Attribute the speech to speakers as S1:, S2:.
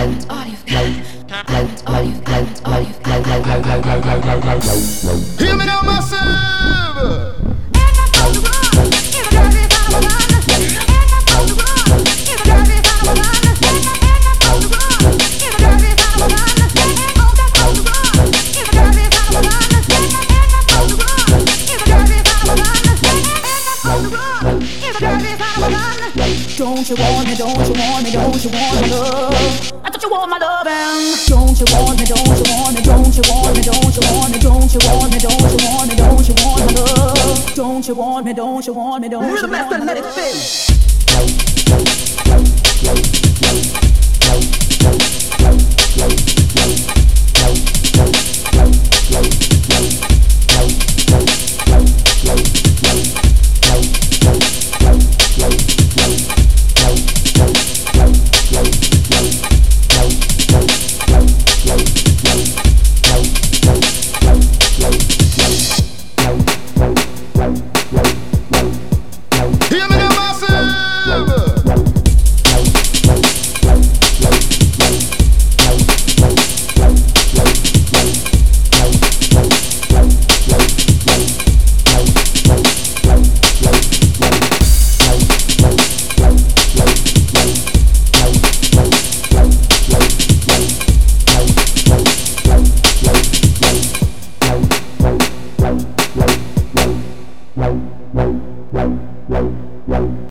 S1: Hear me now, massive.
S2: Don't you want me, don't you want me, don't you want my love? I thought you want my love and don't you want me, don't you want me, don't you want me, don't you want me, don't you want me, don't you want me, don't you want my love? Don't you want me, don't you want me, don't you want me? Let it fit.
S3: Wow.